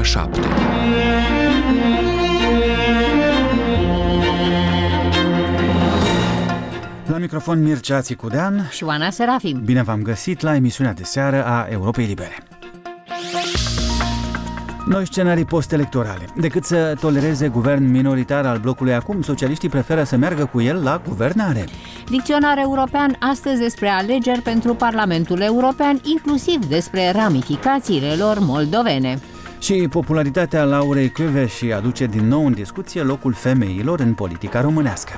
7. La microfon Mircea Țicudean și Oana Serafim. Bine v-am găsit la emisiunea de seară a Europei Libere. Noi scenarii post-electorale. Decât să tolereze guvern minoritar al blocului acum, socialiștii preferă să meargă cu el la guvernare. Dicționar european astăzi despre alegeri pentru Parlamentul European, inclusiv despre ramificațiile lor moldovene. Și popularitatea Laurei Kövesi aduce din nou în discuție locul femeilor în politica românească.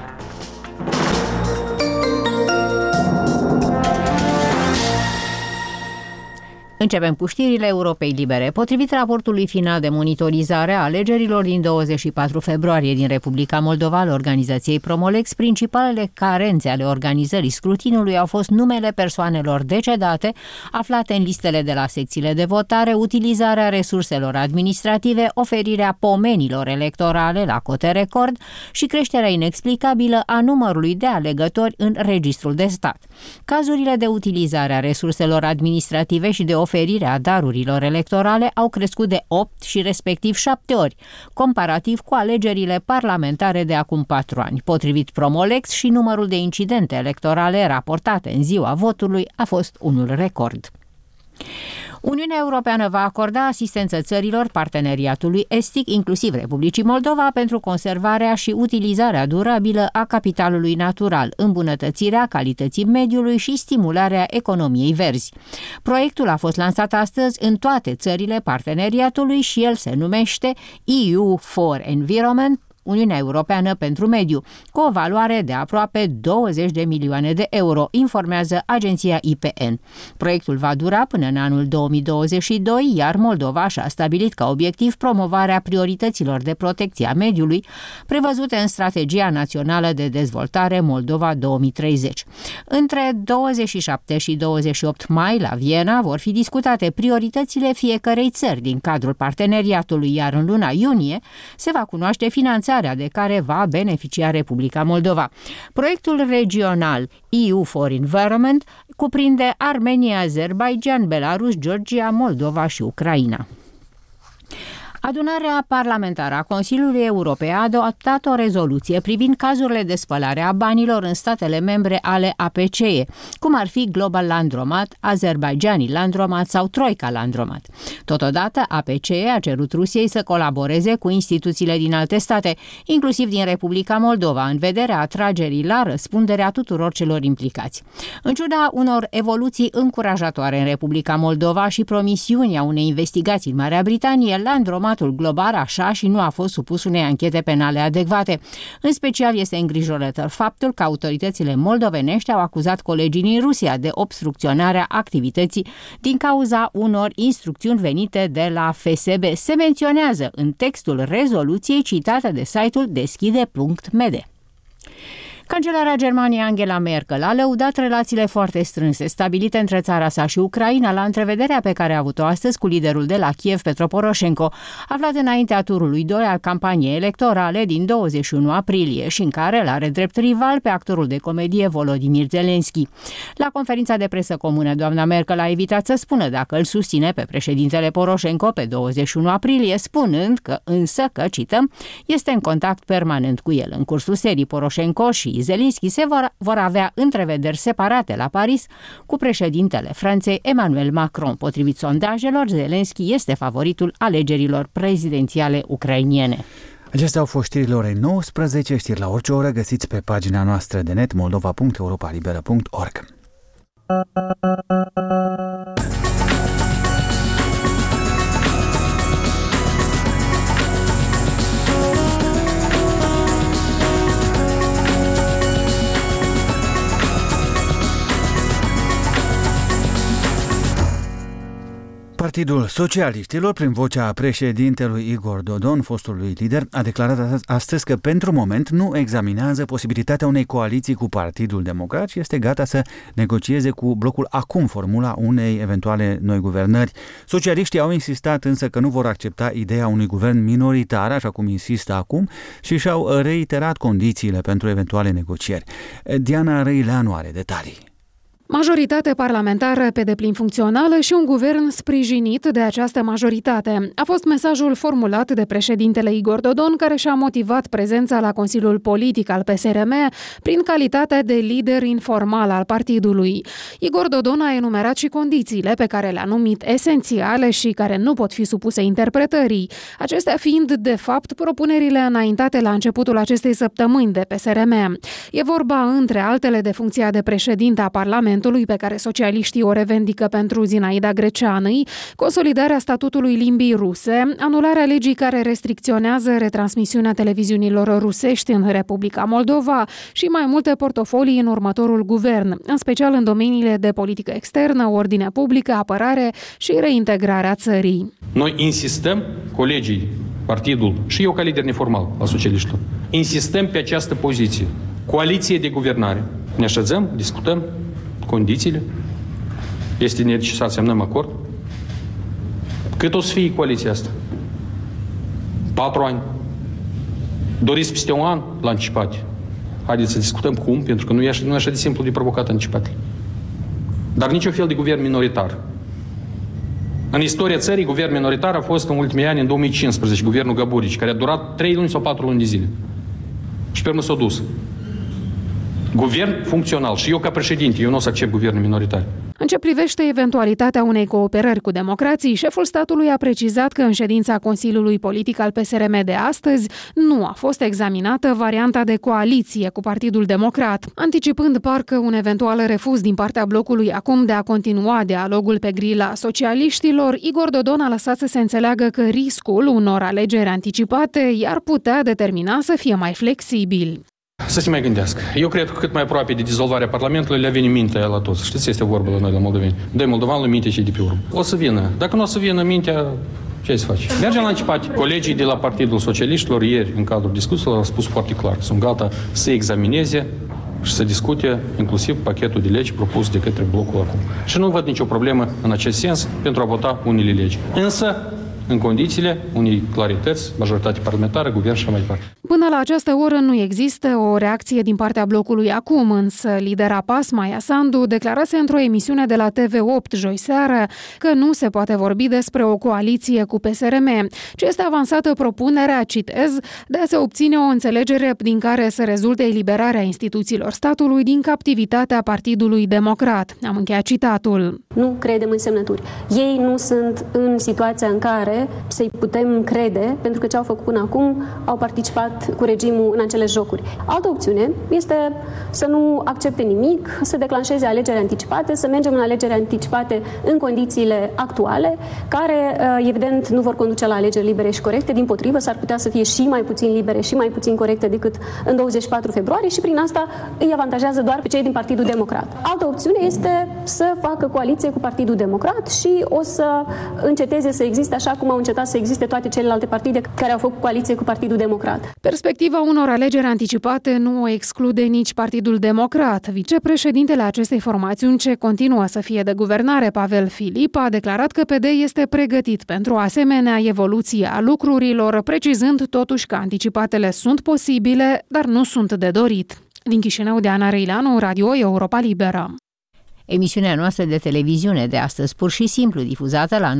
Începem cu știrile Europei Libere. Potrivit raportului final de monitorizare a alegerilor din 24 februarie din Republica Moldova al organizației Promolex, principalele carențe ale organizării scrutinului au fost numele persoanelor decedate, aflate în listele de la secțiile de votare, utilizarea resurselor administrative, oferirea pomenilor electorale la cote record și creșterea inexplicabilă a numărului de alegători în registrul de stat. Cazurile de utilizare a resurselor administrative și de oferirea darurilor electorale au crescut de 8 și respectiv 7 ori, comparativ cu alegerile parlamentare de acum 4 ani. Potrivit Promolex, și numărul de incidente electorale raportate în ziua votului a fost unul record. Uniunea Europeană va acorda asistență țărilor parteneriatului estic, inclusiv Republicii Moldova, pentru conservarea și utilizarea durabilă a capitalului natural, îmbunătățirea calității mediului și stimularea economiei verzi. Proiectul a fost lansat astăzi în toate țările parteneriatului și el se numește EU for Environment, Uniunea Europeană pentru Mediu, cu o valoare de aproape 20 de milioane de euro, informează agenția IPN. Proiectul va dura până în anul 2022, iar Moldova și-a stabilit ca obiectiv promovarea priorităților de protecție a mediului prevăzute în Strategia Națională de Dezvoltare Moldova 2030. Între 27 și 28 mai la Viena vor fi discutate prioritățile fiecărei țări din cadrul parteneriatului, iar în luna iunie se va cunoaște finanțarea de care va beneficia Republica Moldova. Proiectul regional EU for Environment cuprinde Armenia, Azerbaijan, Belarus, Georgia, Moldova și Ucraina. Adunarea parlamentară a Consiliului Europei a adoptat o rezoluție privind cazurile de spălare a banilor în statele membre ale APCE, cum ar fi Global Landromat, Azerbaijani Landromat sau Troika Landromat. Totodată, APCE a cerut Rusiei să colaboreze cu instituțiile din alte state, inclusiv din Republica Moldova, în vederea atragerii la răspundere a tuturor celor implicați. În ciuda unor evoluții încurajatoare în Republica Moldova și promisiunea unei investigații în Marea Britanie, Landromat global așa și nu a fost supus unei anchete penale adecvate. În special este îngrijorător faptul că autoritățile moldovenești au acuzat colegii din Rusia de obstrucționarea activității din cauza unor instrucțiuni venite de la FSB. Se menționează în textul rezoluției citată de site-ul deschide.md. Cancelarea Germaniei Angela Merkel a lăudat relațiile foarte strânse stabilite între țara sa și Ucraina la întrevederea pe care a avut-o astăzi cu liderul de la Kiev, Petro Poroșenko, aflat înaintea turului 2 al campaniei electorale din 21 aprilie și în care l-are drept rival pe actorul de comedie Volodymyr Zelensky. La conferința de presă comună, doamna Merkel a evitat să spună dacă îl susține pe președintele Poroșenko pe 21 aprilie, spunând că, cităm, este în contact permanent cu el. În cursul serii, Poroșenko și Zelensky se vor avea întrevederi separate la Paris cu președintele Franței Emmanuel Macron. Potrivit sondajelor, Zelensky este favoritul alegerilor prezidențiale ucrainiene. Acestea au fost știrile orei 19, știri la orice oră găsiți pe pagina noastră de net moldova.europalibera.org. Partidul Socialiștilor, prin vocea președintelui Igor Dodon, fostului lider, a declarat astăzi că pentru moment nu examinează posibilitatea unei coaliții cu Partidul Democrat și este gata să negocieze cu blocul acum formula unei eventuale noi guvernări. Socialiștii au insistat însă că nu vor accepta ideea unui guvern minoritar, așa cum insistă acum, și și-au reiterat condițiile pentru eventuale negocieri. Diana Răileanu are detalii. Majoritate parlamentară pe deplin funcțională și un guvern sprijinit de această majoritate. A fost mesajul formulat de președintele Igor Dodon, care și-a motivat prezența la Consiliul Politic al PSRM prin calitatea de lider informal al partidului. Igor Dodon a enumerat și condițiile pe care le-a numit esențiale și care nu pot fi supuse interpretării, acestea fiind, de fapt, propunerile înaintate la începutul acestei săptămâni de PSRM. E vorba, între altele, de funcția de președinte a Parlamentului, pe care socialiștii o revendică pentru Zinaida Greceanîi, consolidarea statutului limbii ruse, anularea legii care restricționează retransmisiunea televiziunilor rusești în Republica Moldova și mai multe portofolii în următorul guvern, în special în domeniile de politică externă, ordine publică, apărare și reintegrarea țării. Noi insistăm, colegii, partidul și eu ca lider neformal al socialiștilor, insistăm pe această poziție. Coaliție de guvernare. Ne așezăm, discutăm condițiile. Este necesar să semnăm acord. Cât o să fie coaliția asta? 4 ani. Doriți peste un an la anticipate. Haideți să discutăm cum, pentru că nu e așa de simplu de provocat anticipatele. Dar niciun fel de guvern minoritar. În istoria țării, guvern minoritar a fost în ultimii ani, în 2015, guvernul Gaburici, care a durat 3 luni sau 4 luni de zile. Și pe urmă s-a dus. Guvern funcțional. Și eu ca președinte, eu nu o să accept guverne minoritare. În ce privește eventualitatea unei cooperări cu democrații, șeful statului a precizat că în ședința Consiliului Politic al PSRM de astăzi nu a fost examinată varianta de coaliție cu Partidul Democrat, anticipând parcă un eventual refuz din partea blocului acum de a continua dialogul pe grila socialiștilor. Igor Dodon a lăsat să se înțeleagă că riscul unor alegeri anticipate i-ar putea determina să fie mai flexibil. Să se mai gândească. Eu cred că cât mai aproape de dizolvarea Parlamentului le vine mintea la toți. Știți, este vorba la noi, la moldoveni. Dă moldovanului mintea și de pe urmă. O să vină. Dacă nu o să vină mintea, ce să faci? Mergem la început. Colegii de la Partidul Socialiștilor ieri, în cadrul discuțiilor, au spus foarte clar. Sunt gata să examineze și să discute inclusiv pachetul de legi propus de către blocul acum. Și nu văd nicio problemă în acest sens pentru a vota unele legi. Însă, în condițiile unei clarități, majoritate parlamentară, guvern și mai departe. Până la această oră nu există o reacție din partea blocului acum, însă lidera PAS, Maia Sandu, declarase într-o emisiune de la TV8 joi seară că nu se poate vorbi despre o coaliție cu PSRM, ci este avansată propunerea, citez, de a se obține o înțelegere din care să rezulte eliberarea instituțiilor statului din captivitatea Partidului Democrat. Am încheiat citatul. Nu credem în semnături. Ei nu sunt în situația în care să-i putem crede, pentru că ce au făcut până acum, au participat cu regimul în acele jocuri. Altă opțiune este să nu accepte nimic, să declanșeze alegeri anticipate, să mergem în alegeri anticipate în condițiile actuale, care, evident, nu vor conduce la alegeri libere și corecte, dimpotrivă, s-ar putea să fie și mai puțin libere și mai puțin corecte decât în 24 februarie și prin asta îi avantajează doar pe cei din Partidul Democrat. Altă opțiune este să facă coaliție cu Partidul Democrat și o să înceteze să existe așa cum au încetat să existe toate celelalte partide care au făcut coaliție cu Partidul Democrat. Perspectiva unor alegeri anticipate nu o exclude nici Partidul Democrat. Vicepreședintele acestei formațiuni, ce continuă să fie de guvernare, Pavel Filip, a declarat că PD este pregătit pentru o asemenea evoluție a lucrurilor, precizând totuși că anticipatele sunt posibile, dar nu sunt de dorit. Din Chișinău, Diana Răileanu, Radio Europa Liberă. Emisiunea noastră de televiziune de astăzi, pur și simplu difuzată la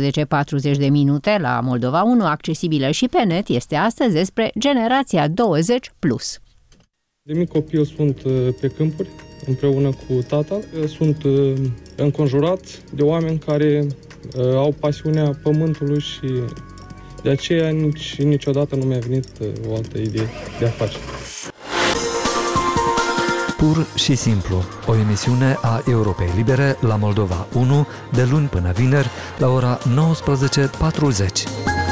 19:40 la Moldova 1, accesibilă și pe net, este astăzi despre generația 20+. De mic copil sunt pe câmpuri, împreună cu tata. Sunt înconjurat de oameni care au pasiunea pământului și de aceea niciodată nu mi-a venit o altă idee de a face. Pur și simplu, o emisiune a Europei Libere la Moldova 1, de luni până vineri, la ora 19:40.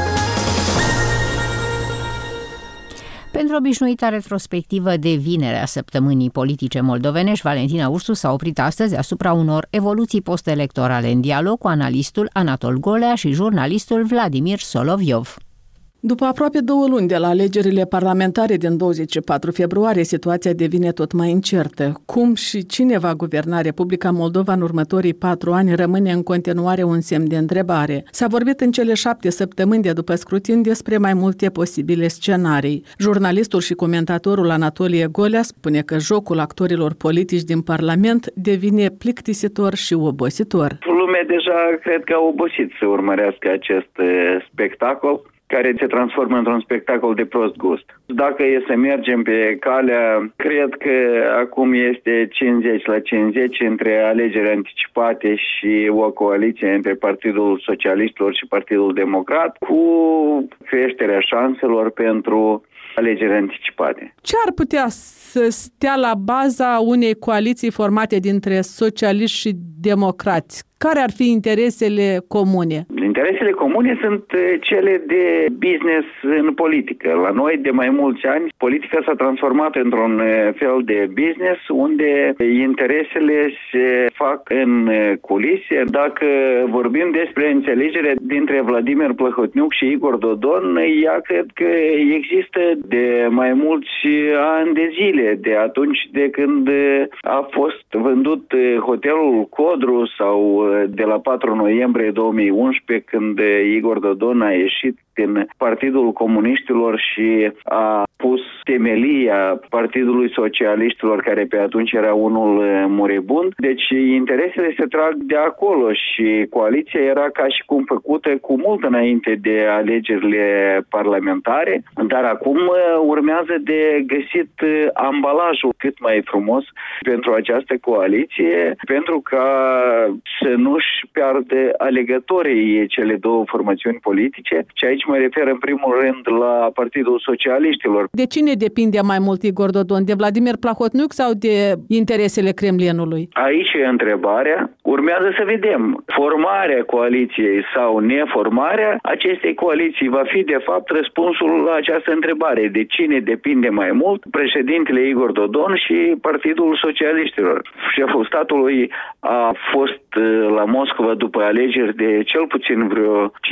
Pentru obișnuita retrospectivă de vineri a săptămânii politice moldovenești, Valentina Ursu s-a oprit astăzi asupra unor evoluții postelectorale în dialog cu analistul Anatol Golea și jurnalistul Vladimir Soloviov. După aproape 2 luni de la alegerile parlamentare din 24 februarie, situația devine tot mai incertă. Cum și cine va guverna Republica Moldova în următorii 4 ani rămâne în continuare un semn de întrebare. S-a vorbit în cele 7 săptămâni de după scrutin despre mai multe posibile scenarii. Jurnalistul și comentatorul Anatolie Golea spune că jocul actorilor politici din Parlament devine plictisitor și obositor. Lumea deja cred că a obosit să urmărească acest spectacol, care se transformă într-un spectacol de prost gust. Dacă e să mergem pe calea, cred că acum este 50-50 între alegeri anticipate și o coaliție între Partidul Socialiștilor și Partidul Democrat, cu creșterea șanselor pentru alegeri anticipate. Ce ar putea să stea la baza unei coaliții formate dintre socialiști și democrați? Care ar fi interesele comune? Interesele comune sunt cele de business în politică. La noi, de mai mulți ani, politica s-a transformat într-un fel de business unde interesele se fac în culise. Dacă vorbim despre înțelegere dintre Vladimir Plahotniuc și Igor Dodon, ea cred că există de mai mulți ani de zile, de atunci de când a fost vândut hotelul Codru sau de la 4 noiembrie 2011, când Igor Dodon a ieșit din Partidul Comuniștilor și a pus temelia Partidului Socialiștilor, care pe atunci era unul moribund. Deci interesele se trag de acolo și coaliția era ca și cum făcută cu mult înainte de alegerile parlamentare, dar acum urmează de găsit ambalajul cât mai frumos pentru această coaliție, pentru ca să nu-și piardă alegătorii cele două formațiuni politice. Și aici mă refer în primul rând la Partidul Socialiștilor. De cine depinde mai mult Igor Dodon? De Vladimir Plahotniuc sau de interesele Kremlinului? Aici e întrebarea. Urmează să vedem. Formarea coaliției sau neformarea acestei coaliții va fi de fapt răspunsul la această întrebare. De cine depinde mai mult? Președintele Igor Dodon și Partidul Socialiștilor. Șeful statului a fost la Moscova după alegeri de cel puțin vreo 5-6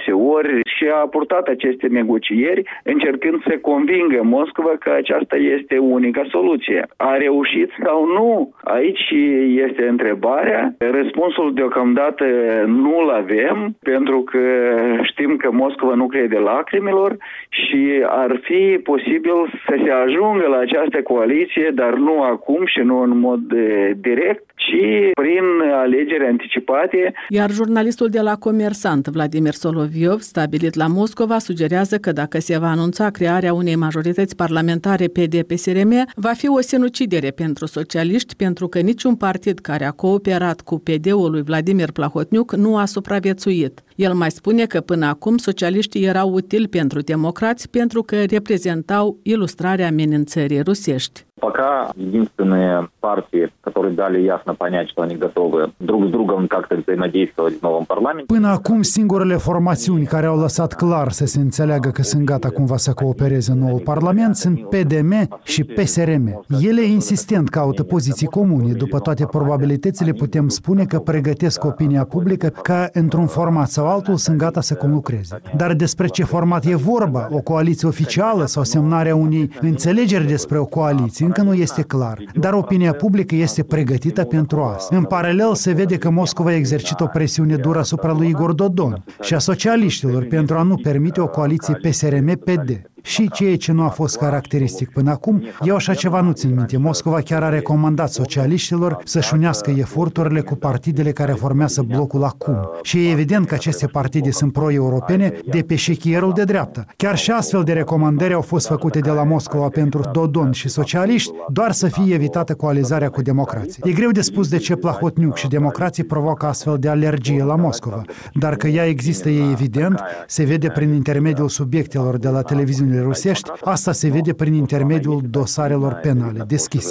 ori și a purtat aceste negocieri încercând să convingă Moscova că aceasta este unica soluție. A reușit sau nu? Aici este întrebarea. Răspunsul deocamdată nu-l avem, pentru că știm că Moscova nu crede lacrimilor și ar fi posibil să se ajungă la această coaliție, dar nu acum și nu în mod direct, ci prin alegeri anticipate. Iar jurnalistul de la Comersant, Vladimir Soloviov, stabilit la Moscova, sugerează că dacă se va anunța crearea unei majorități parlamentare PD-PSRM, va fi o sinucidere pentru socialiști, pentru că niciun partid care a cooperat cu PD-ul lui Vladimir Plahotniuc nu a supraviețuit. El mai spune că până acum socialiștii erau utili pentru democrați pentru că reprezentau ilustrarea amenințării rusești. Пока единственные партии, которые dали ясно понять, что они готовы друг с другом как-то взаимодействовать в новом парламенте. Până acum, singurele formațiuni care au lăsat clar să se înțeleagă că sunt gata cumva să coopereze în noul parlament sunt PDM și PSRM. Ele insistent caută poziții comune. După toate probabilitățile, putem spune că pregătesc opinia publică că într-un format sau altul sunt gata să conlucreze. Dar despre ce format e vorba, o coaliție oficială sau semnarea unei înțelegeri despre o coaliție, încă nu este clar, dar opinia publică este pregătită pentru asta. În paralel, se vede că Moscova exercită o presiune dură asupra lui Igor Dodon și a socialiștilor pentru a nu permite o coaliție PSRM-PD. Și ceea ce nu a fost caracteristic până acum, eu așa ceva nu țin minte. Moscova chiar a recomandat socialiștilor să-și unească eforturile cu partidele care formează blocul acum. Și e evident că aceste partide sunt pro-europene de pe șechierul de dreapta. Chiar și astfel de recomandări au fost făcute de la Moscova pentru Dodon și socialiști, doar să fie evitată coalizarea cu democrații. E greu de spus de ce Plahotniuc și democrații provoacă astfel de alergie la Moscova, dar că ea există e evident, se vede prin intermediul subiectelor de la televiziunile rusești, asta se vede prin intermediul dosarelor penale deschise.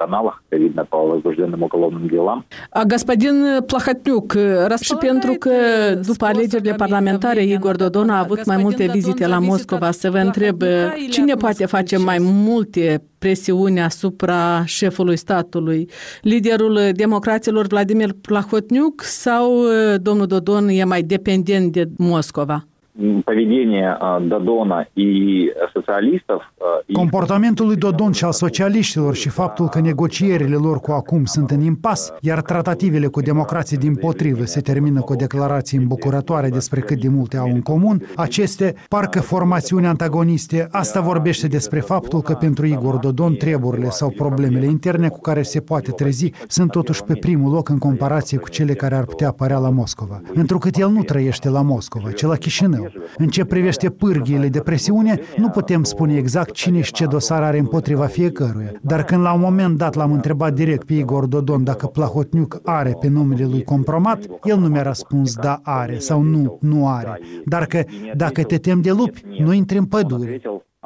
Господин Plahotniuc, și pentru că după alegerile parlamentare Igor Dodon a avut mai multe vizite la Moscova, să vă întreb cine poate face mai multe presiuni asupra șefului statului? Liderul democraților Vladimir Plahotniuc sau domnul Dodon e mai dependent de Moscova? поведение Додона и социалистов... Comportamentul lui Dodon și al socialiștilor și faptul că negocierile lor cu acum sunt în impas, iar tratativele cu democrații dimpotrivă se termină cu o declarație îmbucurătoare despre cât de multe au în comun, aceste parcă formațiuni antagoniste, asta vorbește despre faptul că pentru Igor Dodon treburile sau problemele interne cu care se poate trezi sunt totuși pe primul loc în comparație cu cele care ar putea apărea la Moscova. Întrucât el nu trăiește la Moscova, ci la Chișinău. În ce privește pârghiile de presiune, nu putem spune exact cine și ce dosar are împotriva fiecăruia. Dar când la un moment dat l-am întrebat direct pe Igor Dodon dacă Plahotniuc are pe numele lui compromat, el nu mi-a răspuns da are sau nu are. Dar că dacă te temi de lupi, nu intri în pădure.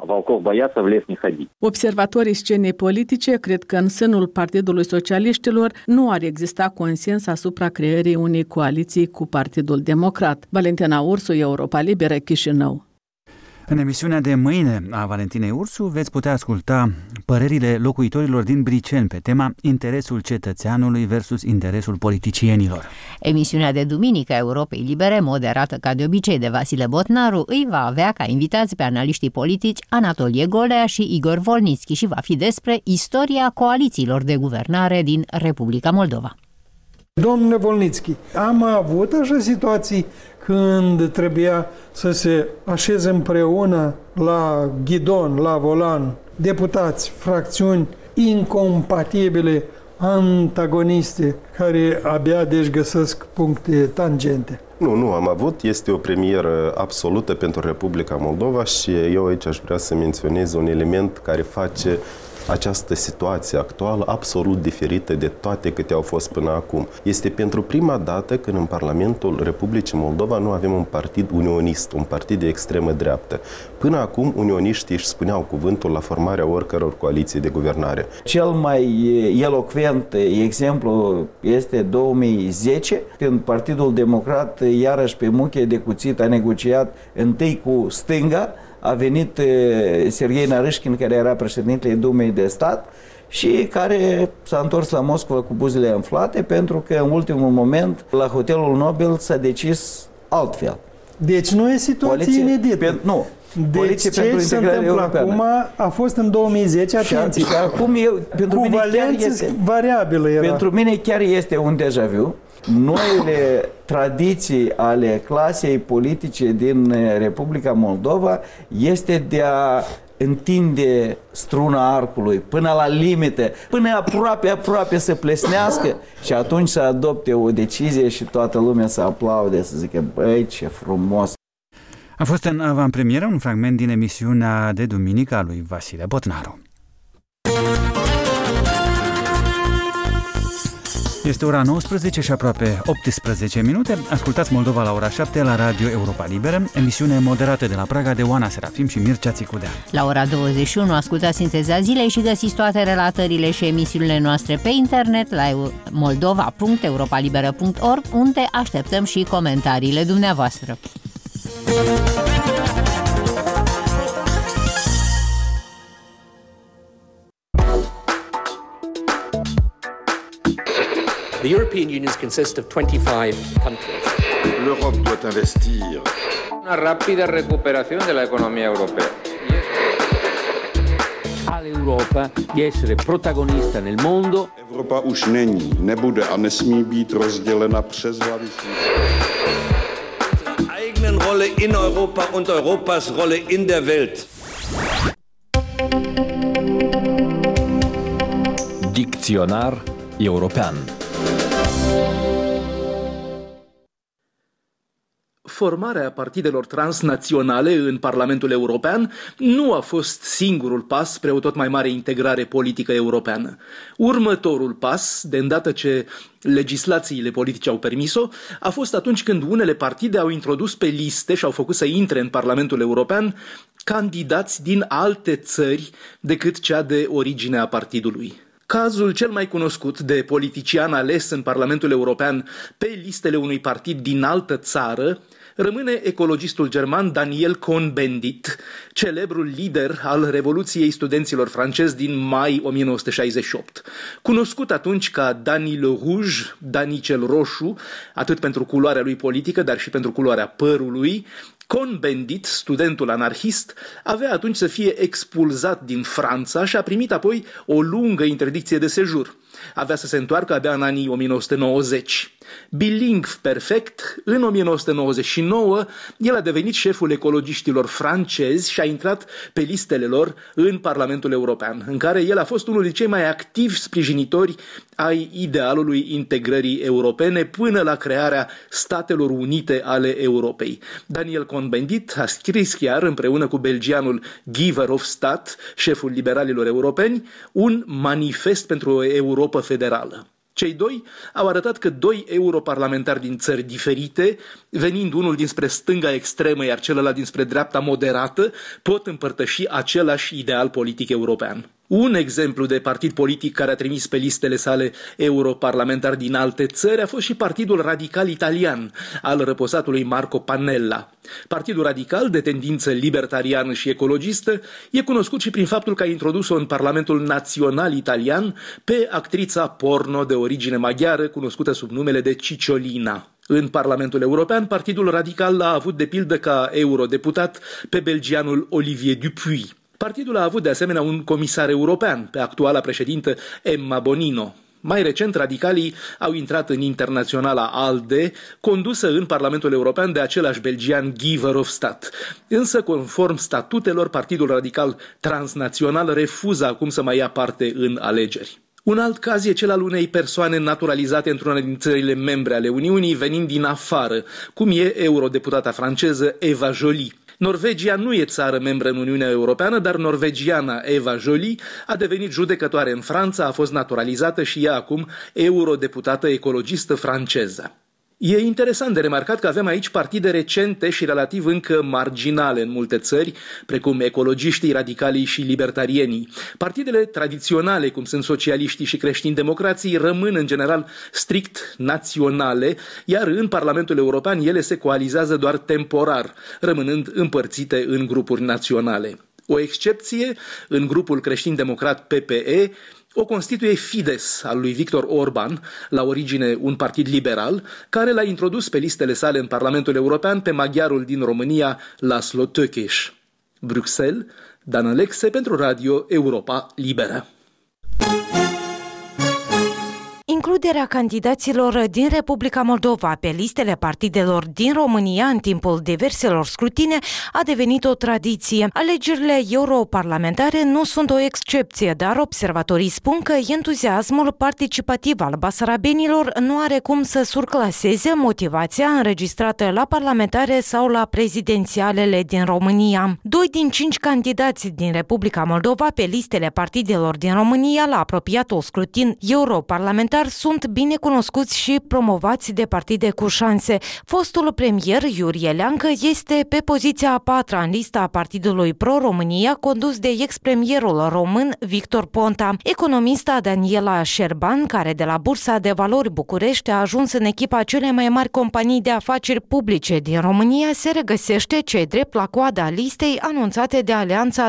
Observatorii scenei politice cred că în sânul Partidului Socialiștilor nu ar exista consens asupra creării unei coaliții cu Partidul Democrat. Valentina Ursu, Europa Liberă, Chișinău. În emisiunea de mâine a Valentinei Ursu veți putea asculta părerile locuitorilor din Briceni pe tema interesul cetățeanului versus interesul politicienilor. Emisiunea de duminică a Europei Libere, moderată ca de obicei de Vasile Botnaru, îi va avea ca invitați pe analiștii politici Anatolie Golea și Igor Volnitski și va fi despre istoria coalițiilor de guvernare din Republica Moldova. Domnule Volnitski, am avut așa situații când trebuia să se așeze împreună la ghidon, la volan, deputați, fracțiuni incompatibile, antagoniste, care abia deci găsesc puncte tangente. Nu am avut. Este o premieră absolută pentru Republica Moldova și eu aici aș vrea să menționez un element care face această situație actuală absolut diferită de toate câte au fost până acum. Este pentru prima dată când în Parlamentul Republicii Moldova nu avem un partid unionist, un partid de extremă dreaptă. Până acum, unioniștii își spuneau cuvântul la formarea oricăror coaliții de guvernare. Cel mai elocvent exemplu este 2010, când Partidul Democrat, iarăși pe muche de cuțit, a negociat întâi cu stânga. A venit Serghei Narâșkin, care era președintele Dumei de Stat și care s-a întors la Moscova cu buzele înflate pentru că în ultimul moment la Hotelul Nobel s-a decis altfel. Deci nu e situație inedită. Nu. Deci ce se întâmplă acum a fost în 2010, atenție. Și acum pentru mine chiar este variabilă era. Pentru mine chiar este un deja vu. Noile tradiții ale clasei politice din Republica Moldova este de a întinde struna arcului până la limite, până aproape să plesnească și atunci să adopte o decizie și toată lumea să aplaude, să zică, băi, ce frumos. A fost în avantpremieră un fragment din emisiunea de duminică a lui Vasile Botnaru. Este ora 19 și aproape 18 minute. Ascultați Moldova la ora 7 la Radio Europa Liberă, emisiune moderată de la Praga de Oana Serafim și Mircea Țicudea. La ora 21 ascultați Sinteza Zilei și găsiți toate relatările și emisiunile noastre pe internet la moldova.europalibera.org, unde așteptăm și comentariile dumneavoastră. The European Union consists of 25 countries. L'Europe doit investir. Una rápida recuperación de la economía europea. All'Europa di essere protagonista nel mondo. Evropa už není, nebude a nesmí být rozdělena přes hlavy svých. Eigenen Rolle in Europa und Europas Rolle in der Welt. Dicționar european. Formarea partidelor transnaționale în Parlamentul European nu a fost singurul pas spre o tot mai mare integrare politică europeană. Următorul pas, de îndată ce legislațiile politice au permis-o, a fost atunci când unele partide au introdus pe liste și au făcut să intre în Parlamentul European candidați din alte țări decât cea de origine a partidului. Cazul cel mai cunoscut de politician ales în Parlamentul European pe listele unui partid din altă țară rămâne ecologistul german Daniel Cohn-Bendit, celebrul lider al Revoluției studenților francezi din mai 1968. Cunoscut atunci ca Dani le Rouge, Dani cel roșu, atât pentru culoarea lui politică, dar și pentru culoarea părului, Cohn-Bendit, studentul anarhist, avea atunci să fie expulzat din Franța și a primit apoi o lungă interdicție de sejur. Avea să se întoarcă abia în anii 1990. Bilingv perfect, în 1999, el a devenit șeful ecologiștilor francezi și a intrat pe listele lor în Parlamentul European, în care el a fost unul dintre cei mai activi sprijinitori ai idealului integrării europene până la crearea Statelor Unite ale Europei. Daniel Cohn-Bendit a scris chiar, împreună cu belgianul Guy Verhofstadt, șeful liberalilor europeni, un manifest pentru o Europă federală. Cei doi au arătat că doi europarlamentari din țări diferite, venind unul dinspre stânga extremă, iar celălalt dinspre dreapta moderată, pot împărtăși același ideal politic european. Un exemplu de partid politic care a trimis pe listele sale europarlamentari din alte țări a fost și Partidul Radical Italian al răposatului Marco Pannella. Partidul Radical, de tendință libertariană și ecologistă, e cunoscut și prin faptul că a introdus-o în Parlamentul Național Italian pe actrița porno de origine maghiară, cunoscută sub numele de Cicciolina. În Parlamentul European, Partidul Radical a avut de pildă ca eurodeputat pe belgianul Olivier Dupuy. Partidul a avut de asemenea un comisar european, pe actuala președintă Emma Bonino. Mai recent, radicalii au intrat în Internaționala ALDE, condusă în Parlamentul European de același belgian Guy Verhofstadt. Însă, conform statutelor, Partidul Radical Transnațional refuză acum să mai ia parte în alegeri. Un alt caz e cel al unei persoane naturalizate într-una din țările membre ale Uniunii, venind din afară, cum e eurodeputata franceză Eva Joly. Norvegia nu e țară membră în Uniunea Europeană, dar norvegiana Eva Joly a devenit judecătoare în Franța, a fost naturalizată și e acum eurodeputată ecologistă franceză. E interesant de remarcat că avem aici partide recente și relativ încă marginale în multe țări, precum ecologiștii, radicalii și libertarienii. Partidele tradiționale, cum sunt socialiștii și creștini-democrații, rămân în general strict naționale, iar în Parlamentul European ele se coalizează doar temporar, rămânând împărțite în grupuri naționale. O excepție, în grupul creștin-democrat PPE, o constituie Fidesz al lui Viktor Orban, la origine un partid liberal, care l-a introdus pe listele sale în Parlamentul European pe maghiarul din România, Laszlo Tőkés. Bruxelles, Dan Alexe pentru Radio Europa Liberă. Includerea candidaților din Republica Moldova pe listele partidelor din România în timpul diverselor scrutine a devenit o tradiție. Alegerile europarlamentare nu sunt o excepție, dar observatorii spun că entuziasmul participativ al basarabenilor nu are cum să surclaseze motivația înregistrată la parlamentare sau la prezidențialele din România. 2 din 5 candidați din Republica Moldova pe listele partidelor din România la apropiatul scrutin europarlamentar sunt bine cunoscuți și promovați de partide cu șanse. Fostul premier Iurie Leancă este pe poziția a 4-a în lista Partidului Pro-România, condus de ex-premierul român Victor Ponta. Economista Daniela Șerban, care de la Bursa de Valori București a ajuns în echipa cele mai mari companii de afaceri publice din România, se regăsește cei drept la coada listei anunțate de Alianța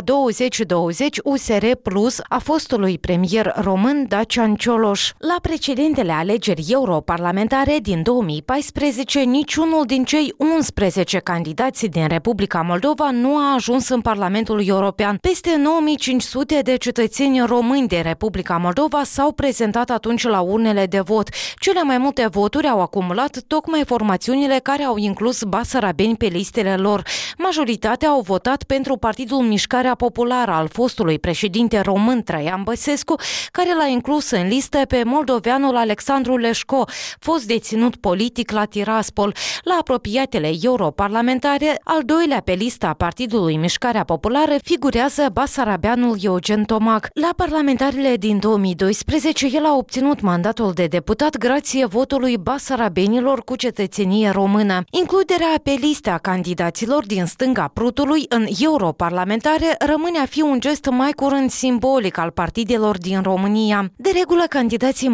2020 USR Plus a fostului premier român Dacian Cioloș. La precedentele alegeri europarlamentare din 2014, niciunul din cei 11 candidați din Republica Moldova nu a ajuns în Parlamentul European. Peste 9500 de cetățeni români de Republica Moldova s-au prezentat atunci la urnele de vot. Cele mai multe voturi au acumulat tocmai formațiunile care au inclus basarabeni pe listele lor. Majoritatea au votat pentru Partidul Mișcarea Populară al fostului președinte român Traian Băsescu, care l-a inclus în listă pe moldoveanul Alexandru Leșco, fost deținut politic la Tiraspol. La apropiatele europarlamentare, al doilea pe lista Partidului Mișcarea Populară figurează basarabeanul Eugen Tomac. La parlamentarele din 2012, el a obținut mandatul de deputat grație votului basarabenilor cu cetățenie română. Includerea pe lista candidaților din stânga Prutului în europarlamentare rămâne a fi un gest mai curând simbolic al partidelor din România. De regulă, candidații moldoveni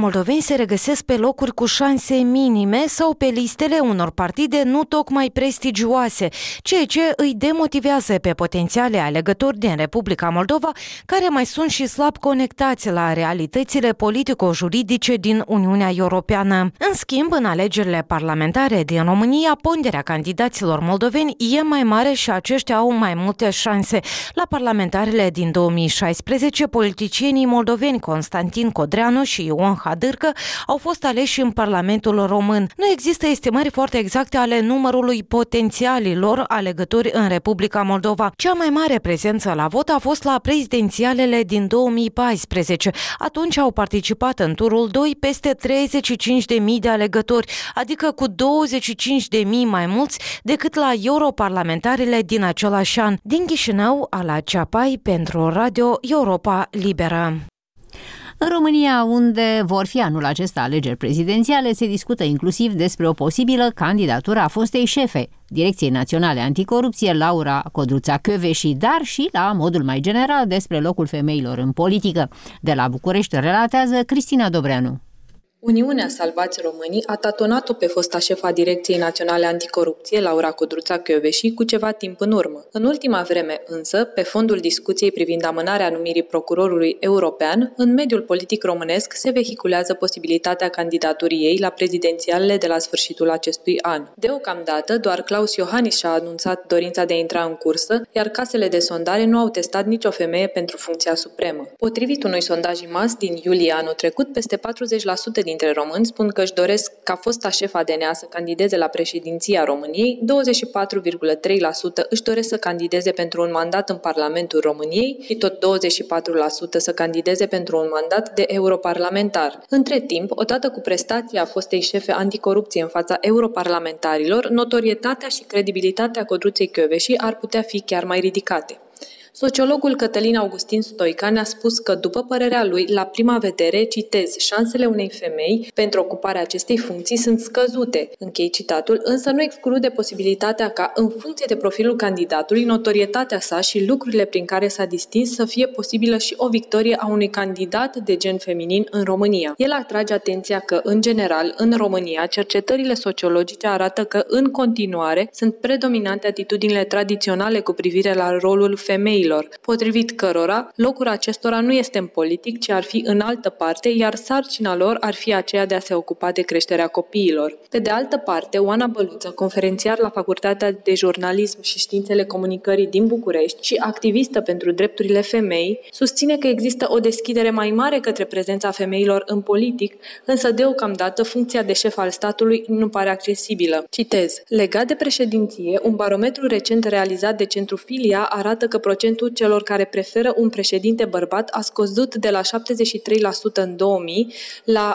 se regăsesc pe locuri cu șanse minime sau pe listele unor partide nu tocmai prestigioase, ceea ce îi demotivează pe potențiale alegători din Republica Moldova, care mai sunt și slab conectați la realitățile politico-juridice din Uniunea Europeană. În schimb, în alegerile parlamentare din România, ponderea candidaților moldoveni e mai mare și aceștia au mai multe șanse. La parlamentarele din 2016, politicienii moldoveni Constantin Codreanu și Ion Hadârcă au fost aleși în Parlamentul Român. Nu există estimări foarte exacte ale numărului potențialilor alegători în Republica Moldova. Cea mai mare prezență la vot a fost la prezidențialele din 2014. Atunci au participat în turul 2 peste 35.000 de alegători, adică cu 25.000 mai mulți decât la europarlamentarele din același an. Din Chișinău, Ala Ceapai pentru Radio Europa Liberă. În România, unde vor fi anul acesta alegeri prezidențiale, se discută inclusiv despre o posibilă candidatură a fostei șefe Direcției Naționale Anticorupție, Laura Codruța-Kövesi, dar și, la modul mai general, despre locul femeilor în politică. De la București relatează Cristina Dobreanu. Uniunea Salvați Românii a tatonat-o pe fosta șefa Direcției Naționale Anticorupție, Laura Codruța-Kövesi, cu ceva timp în urmă. În ultima vreme însă, pe fondul discuției privind amânarea numirii procurorului european, în mediul politic românesc se vehiculează posibilitatea candidaturii ei la prezidențialele de la sfârșitul acestui an. Deocamdată, doar Klaus Iohannis și-a anunțat dorința de a intra în cursă, iar casele de sondare nu au testat nicio femeie pentru funcția supremă. Potrivit unui sondaj IMAS din iulie anul trecut, peste 40% dintre români spun că își doresc ca fosta șefa DNA să candideze la președinția României, 24,3% își doresc să candideze pentru un mandat în Parlamentul României și tot 24% să candideze pentru un mandat de europarlamentar. Între timp, odată cu prestația fostei șefe anticorupție în fața europarlamentarilor, notorietatea și credibilitatea Codruței Kövesi ar putea fi chiar mai ridicate. Sociologul Cătălin Augustin Stoica ne-a spus că, după părerea lui, la prima vedere, citez, șansele unei femei pentru ocuparea acestei funcții sunt scăzute, închei citatul, însă nu exclude posibilitatea ca, în funcție de profilul candidatului, notorietatea sa și lucrurile prin care s-a distins să fie posibilă și o victorie a unui candidat de gen feminin în România. El atrage atenția că, în general, în România, cercetările sociologice arată că, în continuare, sunt predominante atitudinile tradiționale cu privire la rolul femeilor, potrivit cărora locul acestora nu este în politic, ci ar fi în altă parte, iar sarcina lor ar fi aceea de a se ocupa de creșterea copiilor. Pe de altă parte, Oana Băluță, conferențiar la Facultatea de Jurnalism și Științele Comunicării din București și activistă pentru drepturile femei, susține că există o deschidere mai mare către prezența femeilor în politic, însă deocamdată funcția de șef al statului nu pare accesibilă. Citez, legat de președinție, un barometru recent realizat de Centru Filia arată că procentul celor care preferă un președinte bărbat a scăzut de la 73% în 2000 la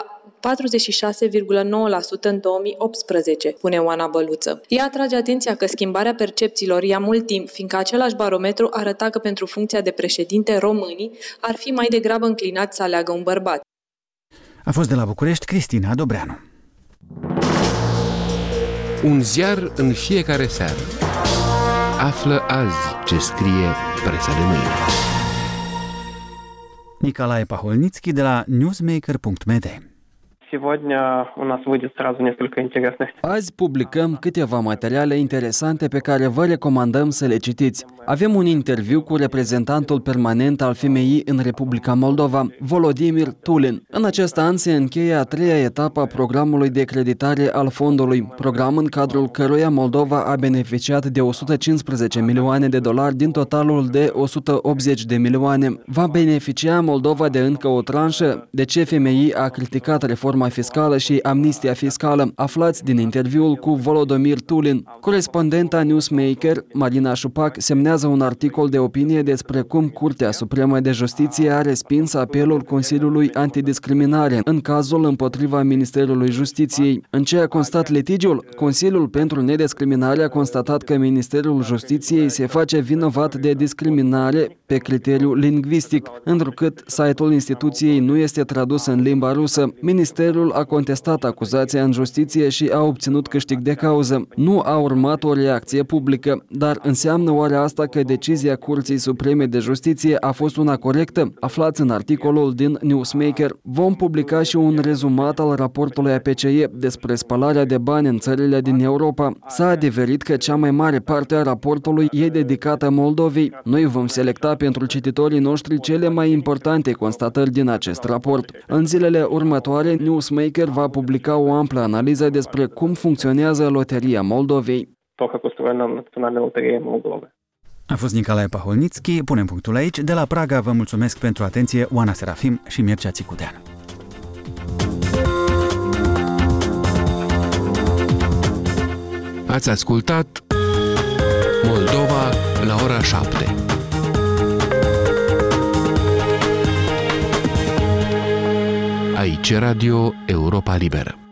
46,9% în 2018, spune Oana Băluță. Ea atrage atenția că schimbarea percepțiilor ia mult timp, fiindcă același barometru arăta că pentru funcția de președinte românii ar fi mai degrabă înclinați să aleagă un bărbat. A fost de la București Cristina Dobreanu. Un ziar în fiecare seară. Află azi ce scrie presa de mâine. Nicolae Paholnitski de la newsmaker.md. Azi publicăm câteva materiale interesante pe care vă recomandăm să le citiți. Avem un interviu cu reprezentantul permanent al FMI în Republica Moldova, Volodimir Tulin. În acest an se încheie a treia etapă a programului de creditare al fondului, program în cadrul căruia Moldova a beneficiat de 115 milioane de dolari din totalul de 180 de milioane. Va beneficia Moldova de încă o tranșă. De ce FMI a criticat reforma fiscală și amnistia fiscală? Aflați din interviul cu Volodimir Tulin. Corespondenta Newsmaker, Marina Șupac, semnează un articol de opinie despre cum Curtea Supremă de Justiție a respins apelul Consiliului Antidiscriminare în cazul împotriva Ministerului Justiției. În ce a constat litigiul? Consiliul pentru Nediscriminare a constatat că Ministerul Justiției se face vinovat de discriminare pe criteriu lingvistic, întrucât site-ul instituției nu este tradus în limba rusă. Ministerul Ministerul a contestat acuzația în justiție și a obținut câștig de cauză. Nu a urmat o reacție publică, dar înseamnă oare asta că decizia Curții Supreme de Justiție a fost una corectă? Aflați în articolul din Newsmaker. Vom publica și un rezumat al raportului APCE despre spălarea de bani în țările din Europa. S-a adeverit că cea mai mare parte a raportului e dedicată Moldovei. Noi vom selecta pentru cititorii noștri cele mai importante constatări din acest raport. În zilele următoare, Newsmaker va publica o amplă analiză despre cum funcționează Loteria Moldovei. A fost Nicolae Paholnițchi. Punem punctul aici. De la Praga vă mulțumesc pentru atenție, Oana Serafim și Mircea Țicudean. Ați ascultat Moldova la ora 7. Aici Radio Europa Liberă.